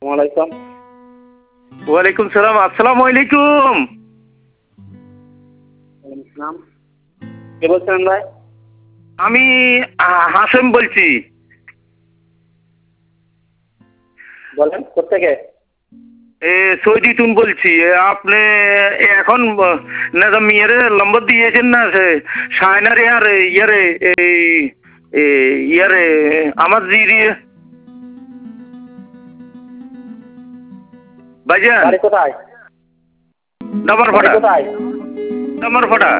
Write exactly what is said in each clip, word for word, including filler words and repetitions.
আলাইকুম। ওয়ালাইকুম সালাম। আসসালামু আলাইকুম। নাম কে বলছেন ভাই? আমি হাসেম বলছি। বলেন কোথেকে? এ সৌদি তুন বলছি। আপনি এখন না মেয়ের নম্বর দিয়েছেন না সে শায়নারে আর ইয়ারে এই ইয়ারে আমার জিরি ভাইজান বাড়ি কোথায়? ডামার বাড়ি ফাটা কোথায়? ডামার ফাটা।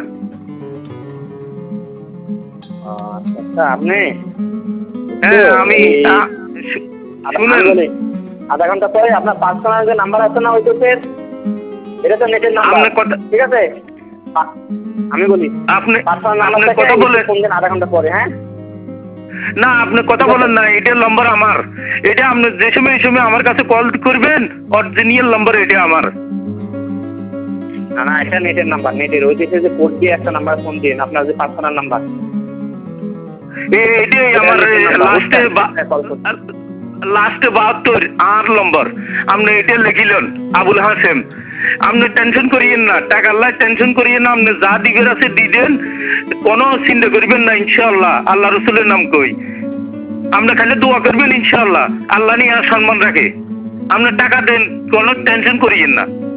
আচ্ছা আপনি হ্যাঁ আমি শুনেন বলি আধা ঘন্টা পরে আপনার পার্সোনাল যে নাম্বার আছে না ওইটাতে, এটা তো নেটের নাম্বার, ঠিক আছে? আমি বলি আপনি পার্সোনাল আপনি নাম্বার কথা বলেন ফোন দেন আধা ঘন্টা পরে। হ্যাঁ না আপনি কথা বলেন না, এটার নাম্বার আমার। এটা আপনি যে সময় এই সময় আমার কাছে কল করবেন, অরিজিনাল নাম্বার এটা আমার। না না এটা নেটের নাম্বার, নেটের ওই দেশে যে কোড দিয়ে একটা নাম্বার ফোন দিন, আপনার যে পার্সোনাল নাম্বার এটাই আমার লাস্টে লাস্টে বাহাত্তর আর নম্বর। আপনি এটা লিখিলেন আবুল হাসেম। আপনি টেনশন করিয়েন না, টাকার লাই টেনশন করিয়েন না। আপনি যা দিবের আছে দিবেন, কোনো চিন্তা করবেন না ইনশাআল্লাহ। আল্লাহ রসুলের নাম কই, আপনি খালি দোয়া করবেন ইনশাআল্লাহ। আল্লাহ নিয়ে আর সম্মান রাখে। আপনি টাকা দেন, কোনো টেনশন করিয়েন না।